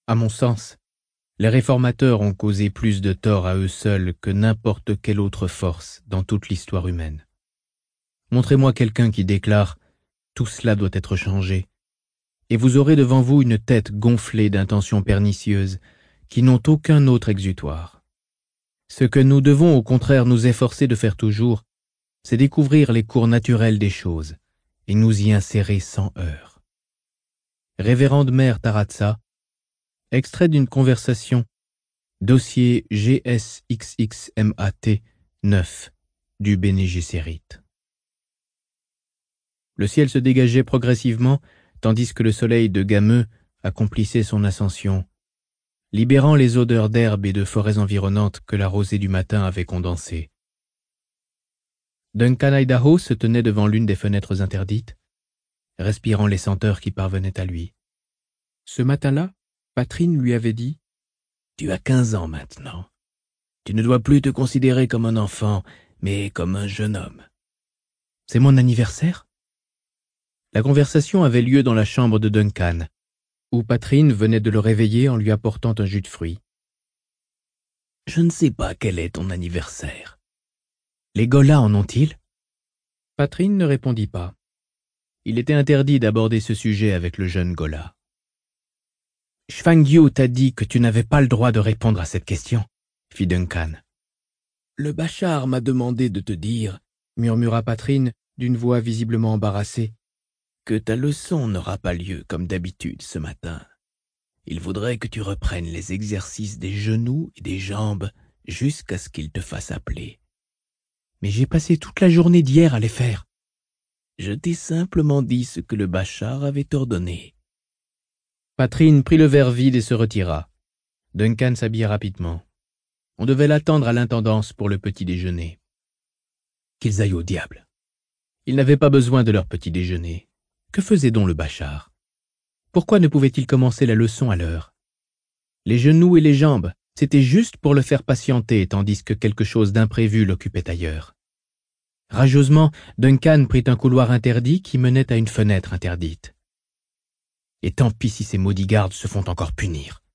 À mon sens, les réformateurs ont causé plus de tort à eux seuls que n'importe quelle autre force dans toute l'histoire humaine. Montrez-moi quelqu'un qui déclare « tout cela doit être changé », et vous aurez devant vous une tête gonflée d'intentions pernicieuses qui n'ont aucun autre exutoire. Ce que nous devons au contraire nous efforcer de faire toujours, c'est découvrir les cours naturels des choses et nous y insérer sans heurts. Révérende mère Taratsa, extrait d'une conversation, dossier GSXXMAT 9 du Bene Gesserit. Le ciel se dégageait progressivement, tandis que le soleil de Gameux accomplissait son ascension, libérant les odeurs d'herbes et de forêts environnantes que la rosée du matin avait condensées. Duncan Idaho se tenait devant l'une des fenêtres interdites, respirant les senteurs qui parvenaient à lui. Ce matin-là, Patrine lui avait dit « Tu as 15 ans maintenant. Tu ne dois plus te considérer comme un enfant, mais comme un jeune homme. »« C'est mon anniversaire ?» La conversation avait lieu dans la chambre de Duncan, où Patrine venait de le réveiller en lui apportant un jus de fruits. « Je ne sais pas quel est ton anniversaire. Les Golas en ont-ils » Patrine ne répondit pas. Il était interdit d'aborder ce sujet avec le jeune Gola. « Shvangyu t'a dit que tu n'avais pas le droit de répondre à cette question, » fit Duncan. « Le Bachar m'a demandé de te dire, » murmura Patrine d'une voix visiblement embarrassée, « que ta leçon n'aura pas lieu comme d'habitude ce matin. Il voudrait que tu reprennes les exercices des genoux et des jambes jusqu'à ce qu'il te fasse appeler. »« Mais j'ai passé toute la journée d'hier à les faire. »« Je t'ai simplement dit ce que le Bachar avait ordonné. » Patrine prit le verre vide et se retira. Duncan s'habilla rapidement. On devait l'attendre à l'intendance pour le petit déjeuner. Qu'ils aillent au diable. Ils n'avaient pas besoin de leur petit déjeuner. Que faisait donc le Bachar? Pourquoi ne pouvait-il commencer la leçon à l'heure? Les genoux et les jambes, c'était juste pour le faire patienter tandis que quelque chose d'imprévu l'occupait ailleurs. Rageusement, Duncan prit un couloir interdit qui menait à une fenêtre interdite. Et tant pis si ces maudits gardes se font encore punir.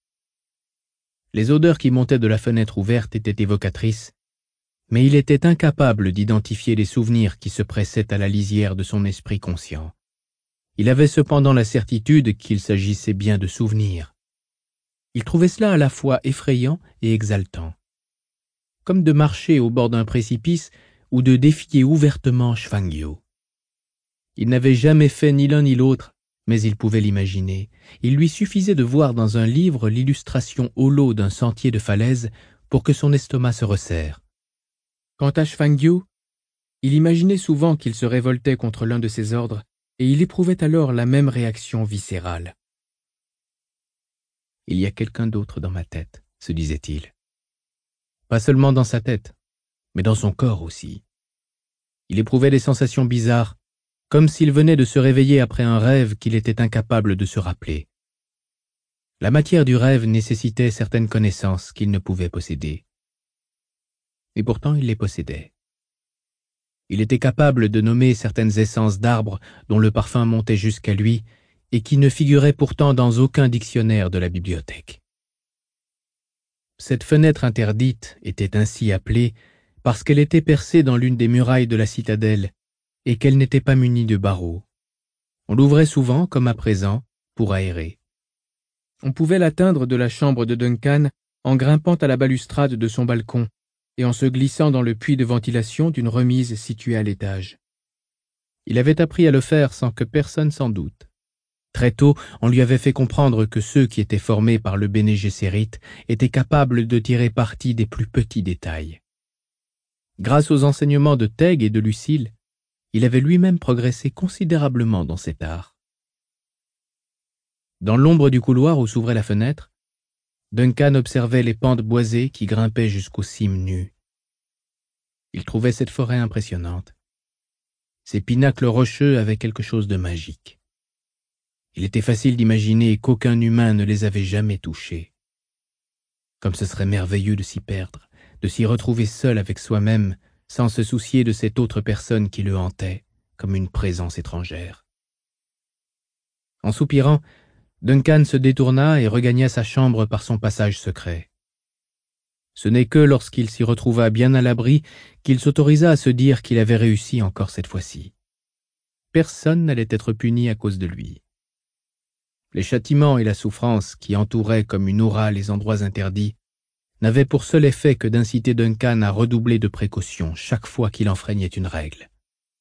Les odeurs qui montaient de la fenêtre ouverte étaient évocatrices, mais il était incapable d'identifier les souvenirs qui se pressaient à la lisière de son esprit conscient. Il avait cependant la certitude qu'il s'agissait bien de souvenirs. Il trouvait cela à la fois effrayant et exaltant. Comme de marcher au bord d'un précipice ou de défier ouvertement Shvangyu. Il n'avait jamais fait ni l'un ni l'autre, mais il pouvait l'imaginer. Il lui suffisait de voir dans un livre l'illustration au lot d'un sentier de falaise pour que son estomac se resserre. Quant à Shvangyu, il imaginait souvent qu'il se révoltait contre l'un de ses ordres et il éprouvait alors la même réaction viscérale. « Il y a quelqu'un d'autre dans ma tête, » se disait-il. Pas seulement dans sa tête, mais dans son corps aussi. Il éprouvait des sensations bizarres, comme s'il venait de se réveiller après un rêve qu'il était incapable de se rappeler. La matière du rêve nécessitait certaines connaissances qu'il ne pouvait posséder. Et pourtant il les possédait. Il était capable de nommer certaines essences d'arbres dont le parfum montait jusqu'à lui et qui ne figuraient pourtant dans aucun dictionnaire de la bibliothèque. Cette fenêtre interdite était ainsi appelée parce qu'elle était percée dans l'une des murailles de la citadelle et qu'elle n'était pas munie de barreaux. On l'ouvrait souvent, comme à présent, pour aérer. On pouvait l'atteindre de la chambre de Duncan en grimpant à la balustrade de son balcon et en se glissant dans le puits de ventilation d'une remise située à l'étage. Il avait appris à le faire sans que personne s'en doute. Très tôt, on lui avait fait comprendre que ceux qui étaient formés par le Bene Gesserit étaient capables de tirer parti des plus petits détails. Grâce aux enseignements de Teg et de Lucille, il avait lui-même progressé considérablement dans cet art. Dans l'ombre du couloir où s'ouvrait la fenêtre, Duncan observait les pentes boisées qui grimpaient jusqu'aux cimes nues. Il trouvait cette forêt impressionnante. Ces pinacles rocheux avaient quelque chose de magique. Il était facile d'imaginer qu'aucun humain ne les avait jamais touchés. Comme ce serait merveilleux de s'y perdre, de s'y retrouver seul avec soi-même, sans se soucier de cette autre personne qui le hantait, comme une présence étrangère. En soupirant, Duncan se détourna et regagna sa chambre par son passage secret. Ce n'est que lorsqu'il s'y retrouva bien à l'abri qu'il s'autorisa à se dire qu'il avait réussi encore cette fois-ci. Personne n'allait être puni à cause de lui. Les châtiments et la souffrance qui entouraient comme une aura les endroits interdits n'avaient pour seul effet que d'inciter Duncan à redoubler de précautions chaque fois qu'il enfreignait une règle.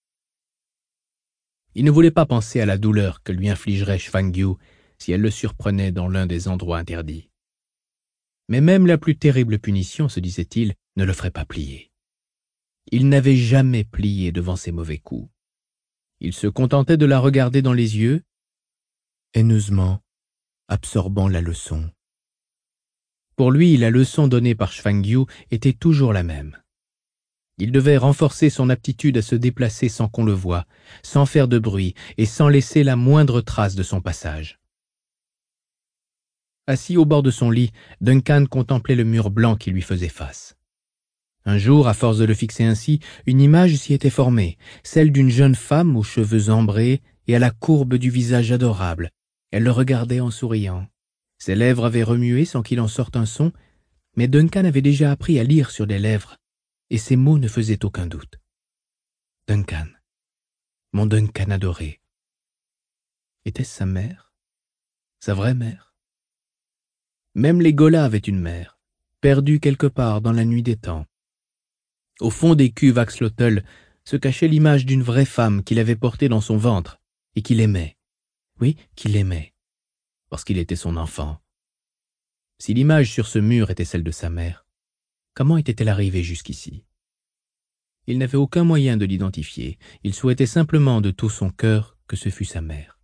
Il ne voulait pas penser à la douleur que lui infligerait Shwang Yu si elle le surprenait dans l'un des endroits interdits. Mais même la plus terrible punition, se disait-il, ne le ferait pas plier. Il n'avait jamais plié devant ses mauvais coups. Il se contentait de la regarder dans les yeux, haineusement, absorbant la leçon. Pour lui, la leçon donnée par Shwang Yu était toujours la même. Il devait renforcer son aptitude à se déplacer sans qu'on le voie, sans faire de bruit et sans laisser la moindre trace de son passage. Assis au bord de son lit, Duncan contemplait le mur blanc qui lui faisait face. Un jour, à force de le fixer ainsi, une image s'y était formée, celle d'une jeune femme aux cheveux ambrés et à la courbe du visage adorable. Elle le regardait en souriant. Ses lèvres avaient remué sans qu'il en sorte un son, mais Duncan avait déjà appris à lire sur les lèvres, et ces mots ne faisaient aucun doute. Duncan, mon Duncan adoré. Était-ce sa mère? Sa vraie mère? Même les Gholas avaient une mère, perdue quelque part dans la nuit des temps. Au fond des cuves Axolotl se cachait l'image d'une vraie femme qu'il avait portée dans son ventre et qu'il aimait. Oui, qu'il aimait, parce qu'il était son enfant. Si l'image sur ce mur était celle de sa mère, comment était-elle arrivée jusqu'ici? Il n'avait aucun moyen de l'identifier. Il souhaitait simplement de tout son cœur que ce fût sa mère.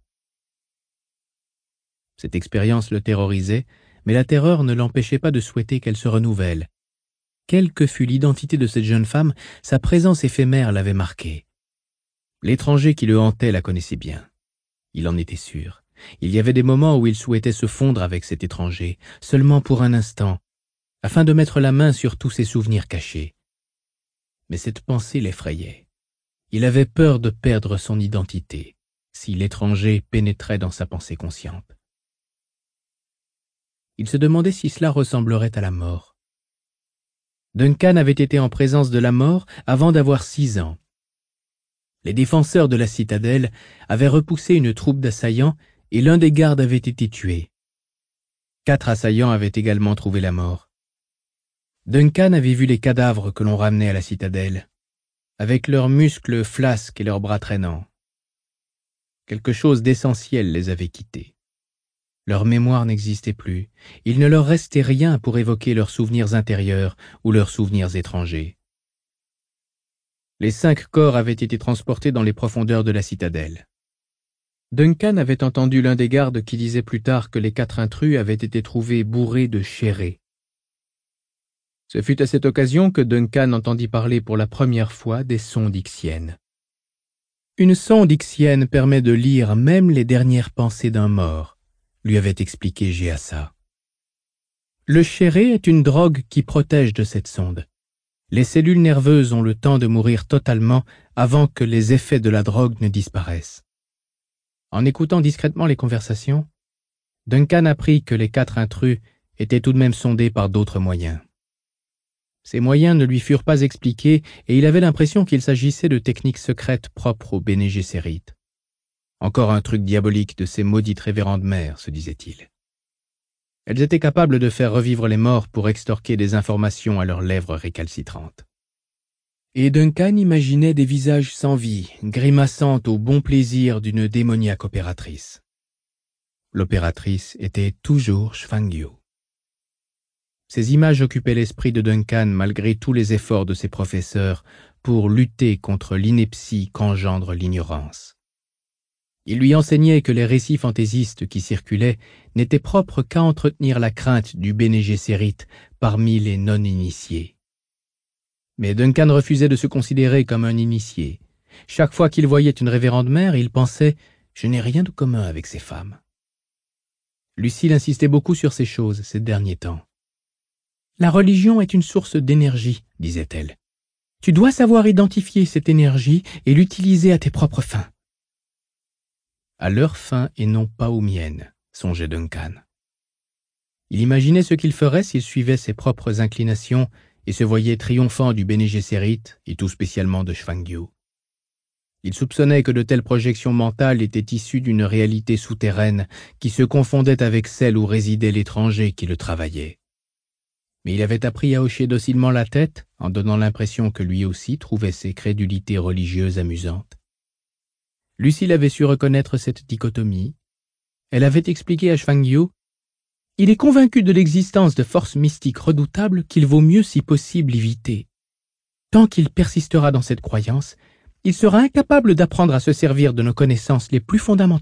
Cette expérience le terrorisait, mais la terreur ne l'empêchait pas de souhaiter qu'elle se renouvelle. Quelle que fût l'identité de cette jeune femme, sa présence éphémère l'avait marqué. L'étranger qui le hantait la connaissait bien. Il en était sûr. Il y avait des moments où il souhaitait se fondre avec cet étranger, seulement pour un instant, afin de mettre la main sur tous ses souvenirs cachés. Mais cette pensée l'effrayait. Il avait peur de perdre son identité, si l'étranger pénétrait dans sa pensée consciente. Il se demandait si cela ressemblerait à la mort. Duncan avait été en présence de la mort avant d'avoir 6 ans. Les défenseurs de la citadelle avaient repoussé une troupe d'assaillants et l'un des gardes avait été tué. 4 assaillants avaient également trouvé la mort. Duncan avait vu les cadavres que l'on ramenait à la citadelle, avec leurs muscles flasques et leurs bras traînants. Quelque chose d'essentiel les avait quittés. Leur mémoire n'existait plus. Il ne leur restait rien pour évoquer leurs souvenirs intérieurs ou leurs souvenirs étrangers. Les 5 corps avaient été transportés dans les profondeurs de la citadelle. Duncan avait entendu l'un des gardes qui disait plus tard que les 4 intrus avaient été trouvés bourrés de chéré. Ce fut à cette occasion que Duncan entendit parler pour la première fois des sondes ixiennes. Une sonde ixienne permet de lire même les dernières pensées d'un mort, lui avait expliqué Géassa. Le chéré est une drogue qui protège de cette sonde. Les cellules nerveuses ont le temps de mourir totalement avant que les effets de la drogue ne disparaissent. En écoutant discrètement les conversations, Duncan apprit que les 4 intrus étaient tout de même sondés par d'autres moyens. Ces moyens ne lui furent pas expliqués et il avait l'impression qu'il s'agissait de techniques secrètes propres aux Bene Gesserit. Encore un truc diabolique de ces maudites révérendes mères, se disait-il. Elles étaient capables de faire revivre les morts pour extorquer des informations à leurs lèvres récalcitrantes. Et Duncan imaginait des visages sans vie, grimaçant au bon plaisir d'une démoniaque opératrice. L'opératrice était toujours Shwang Yu. Ces images occupaient l'esprit de Duncan malgré tous les efforts de ses professeurs pour lutter contre l'ineptie qu'engendre l'ignorance. Il lui enseignait que les récits fantaisistes qui circulaient n'étaient propres qu'à entretenir la crainte du Bene Gesserit parmi les non-initiés. Mais Duncan refusait de se considérer comme un initié. Chaque fois qu'il voyait une révérende mère, il pensait « Je n'ai rien de commun avec ces femmes ». Lucille insistait beaucoup sur ces choses ces derniers temps. « La religion est une source d'énergie, disait-elle. Tu dois savoir identifier cette énergie et l'utiliser à tes propres fins. » À leurs fins et non pas aux miennes, songeait Duncan. Il imaginait ce qu'il ferait s'il suivait ses propres inclinations et se voyait triomphant du Bene Gesserit et tout spécialement de Shwangyu. Il soupçonnait que de telles projections mentales étaient issues d'une réalité souterraine qui se confondait avec celle où résidait l'étranger qui le travaillait. Mais il avait appris à hocher docilement la tête en donnant l'impression que lui aussi trouvait ses crédulités religieuses amusantes. Lucille avait su reconnaître cette dichotomie. Elle avait expliqué à Shwangyu: « Il est convaincu de l'existence de forces mystiques redoutables qu'il vaut mieux si possible éviter. Tant qu'il persistera dans cette croyance, il sera incapable d'apprendre à se servir de nos connaissances les plus fondamentales. »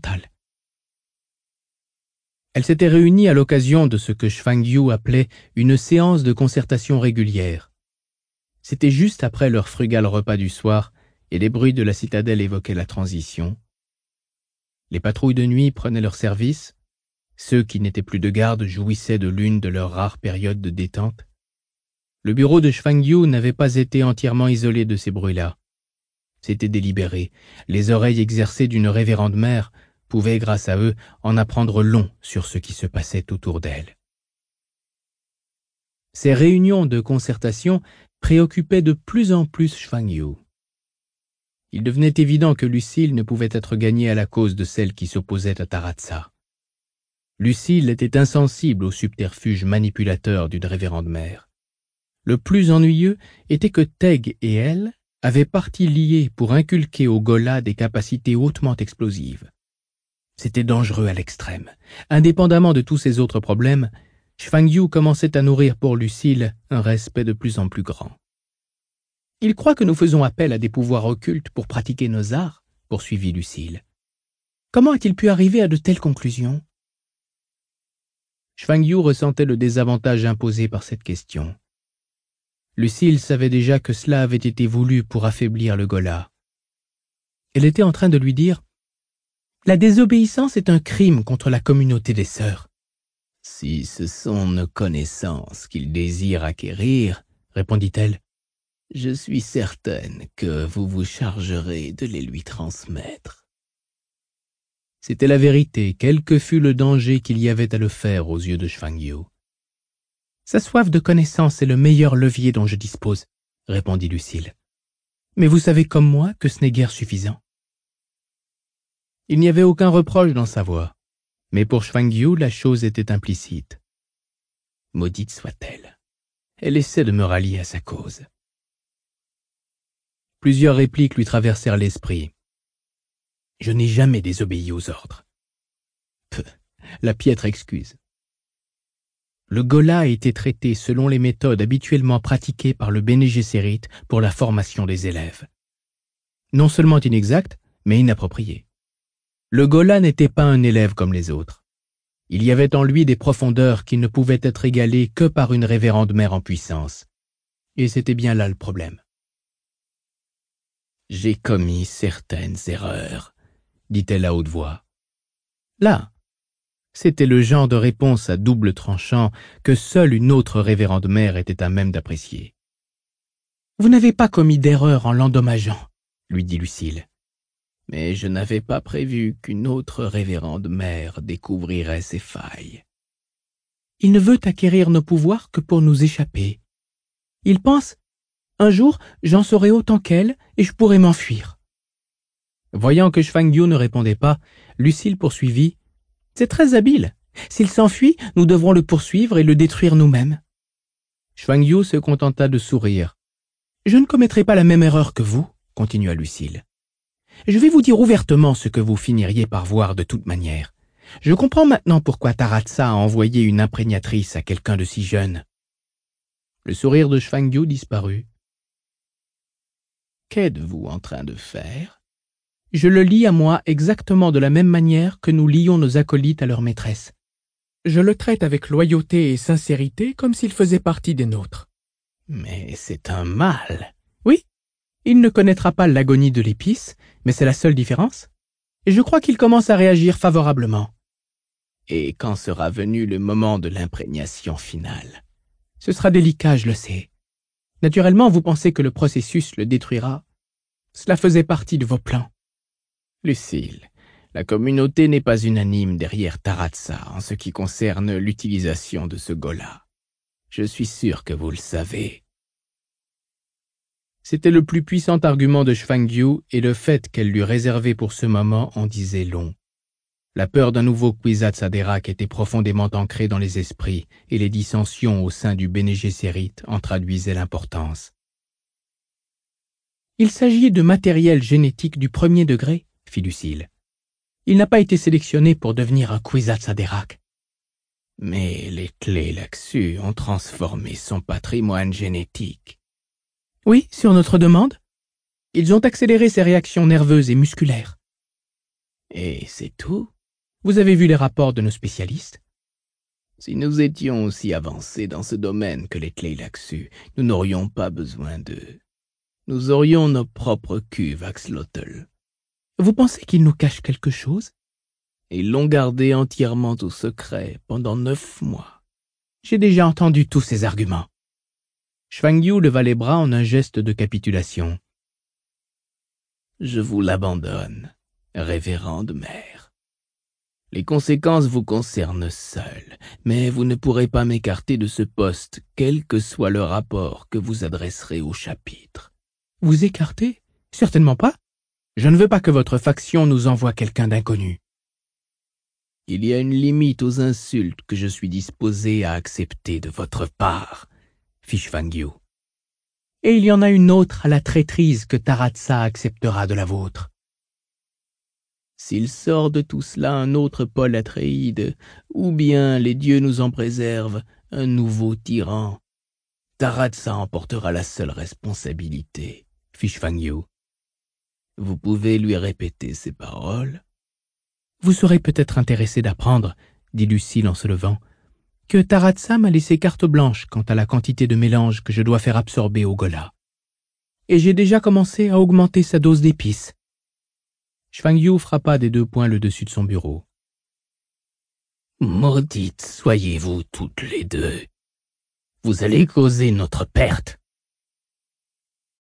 Elle s'était réunie à l'occasion de ce que Shwangyu appelait une séance de concertation régulière. C'était juste après leur frugal repas du soir et les bruits de la citadelle évoquaient la transition. Les patrouilles de nuit prenaient leur service. Ceux qui n'étaient plus de garde jouissaient de l'une de leurs rares périodes de détente. Le bureau de Shwangyu n'avait pas été entièrement isolé de ces bruits-là. C'était délibéré. Les oreilles exercées d'une révérende mère pouvaient, grâce à eux, en apprendre long sur ce qui se passait autour d'elle. Ces réunions de concertation préoccupaient de plus en plus Shwangyu. Il devenait évident que Lucille ne pouvait être gagnée à la cause de celle qui s'opposait à Taratsa. Lucille était insensible aux subterfuges manipulateurs d'une révérende mère. Le plus ennuyeux était que Teg et elle avaient partie liée pour inculquer au Ghola des capacités hautement explosives. C'était dangereux à l'extrême. Indépendamment de tous ces autres problèmes, Shwangyu commençait à nourrir pour Lucille un respect de plus en plus grand. « Il croit que nous faisons appel à des pouvoirs occultes pour pratiquer nos arts, » poursuivit Lucille. « Comment a-t-il pu arriver à de telles conclusions ?» Shwangyu ressentait le désavantage imposé par cette question. Lucille savait déjà que cela avait été voulu pour affaiblir le Ghola. Elle était en train de lui dire: « La désobéissance est un crime contre la communauté des sœurs. »« Si ce sont nos connaissances qu'il désire acquérir, » répondit-elle, « je suis certaine que vous vous chargerez de les lui transmettre. » C'était la vérité, quel que fût le danger qu'il y avait à le faire aux yeux de Shwangyu. « Sa soif de connaissance est le meilleur levier dont je dispose, » répondit Lucille. « Mais vous savez comme moi que ce n'est guère suffisant. » Il n'y avait aucun reproche dans sa voix, mais pour Shwangyu, la chose était implicite. Maudite soit-elle. Elle essaie de me rallier à sa cause. Plusieurs répliques lui traversèrent l'esprit. Je n'ai jamais désobéi aux ordres. Peu, la piètre excuse. Le Ghola a été traité selon les méthodes habituellement pratiquées par le Bene Gesserit pour la formation des élèves. Non seulement inexact, mais inapproprié. Le Ghola n'était pas un élève comme les autres. Il y avait en lui des profondeurs qui ne pouvaient être égalées que par une révérende mère en puissance. Et c'était bien là le problème. J'ai commis certaines erreurs, dit-elle à haute voix. Là, c'était le genre de réponse à double tranchant que seule une autre révérende mère était à même d'apprécier. Vous n'avez pas commis d'erreur en l'endommageant, lui dit Lucille. Mais je n'avais pas prévu qu'une autre révérende mère découvrirait ses failles. Il ne veut acquérir nos pouvoirs que pour nous échapper. Il pense, un jour, j'en saurai autant qu'elle et je pourrai m'enfuir. Voyant que Shwangyu ne répondait pas, Lucille poursuivit. C'est très habile. S'il s'enfuit, nous devrons le poursuivre et le détruire nous-mêmes. Shwangyu se contenta de sourire. Je ne commettrai pas la même erreur que vous, continua Lucille. Je vais vous dire ouvertement ce que vous finiriez par voir de toute manière. Je comprends maintenant pourquoi Taratsa a envoyé une imprégnatrice à quelqu'un de si jeune. Le sourire de Shwangyu disparut. Qu'êtes-vous en train de faire? Je le lie à moi exactement de la même manière que nous lions nos acolytes à leur maîtresse. Je le traite avec loyauté et sincérité comme s'il faisait partie des nôtres. Mais c'est un mal. Oui, il ne connaîtra pas l'agonie de l'épice, mais c'est la seule différence. Et je crois qu'il commence à réagir favorablement. Et quand sera venu le moment de l'imprégnation finale? Ce sera délicat, je le sais. Naturellement, vous pensez que le processus le détruira. Cela faisait partie de vos plans. Lucille, La communauté n'est pas unanime derrière Taratsa en ce qui concerne l'utilisation de ce ghola. Je suis sûr que vous le savez. C'était le plus puissant argument de Shwangyu et le fait qu'elle l'eût réservé pour ce moment en disait long. La peur d'un nouveau Kwisatz Haderach était profondément ancrée dans les esprits et les dissensions au sein du Bene Gesserit en traduisaient l'importance. « Il s'agit de matériel génétique du premier degré, » fit Lucille. « Il n'a pas été sélectionné pour devenir un Kwisatz Haderach. » Mais les Tleilaxu ont transformé son patrimoine génétique. « Oui, sur notre demande. Ils ont accéléré ses réactions nerveuses et musculaires. » « Et c'est tout ? Vous avez vu les rapports de nos spécialistes ? Si nous étions aussi avancés dans ce domaine que les Tleilaxu, nous n'aurions pas besoin d'eux. Nous aurions nos propres cuves Axolotl. Vous pensez qu'ils nous cachent quelque chose ? Ils l'ont gardé entièrement au secret pendant 9 mois. J'ai déjà entendu tous ces arguments. Shwangyu leva les bras en un geste de capitulation. Je vous l'abandonne, révérende mère. Les conséquences vous concernent seul, mais vous ne pourrez pas m'écarter de ce poste, quel que soit le rapport que vous adresserez au chapitre. Vous écarter ? Certainement pas. Je ne veux pas que votre faction nous envoie quelqu'un d'inconnu. Il y a une limite aux insultes que je suis disposé à accepter de votre part, fit Shwangyu. Et il y en a une autre à la traîtrise que Taratsa acceptera de la vôtre. S'il sort de tout cela un autre Paul Atréide, ou bien, les dieux nous en préservent, un nouveau tyran, Taratsa en portera la seule responsabilité, fit Shwangyu. Vous pouvez lui répéter ces paroles? Vous serez peut-être intéressé d'apprendre, dit Lucille en se levant, que Taratsa m'a laissé carte blanche quant à la quantité de mélange que je dois faire absorber au ghola. Et j'ai déjà commencé à augmenter sa dose d'épices. Shwangyu frappa des 2 poings le dessus de son bureau. Maudites soyez-vous toutes les deux. Vous allez causer notre perte.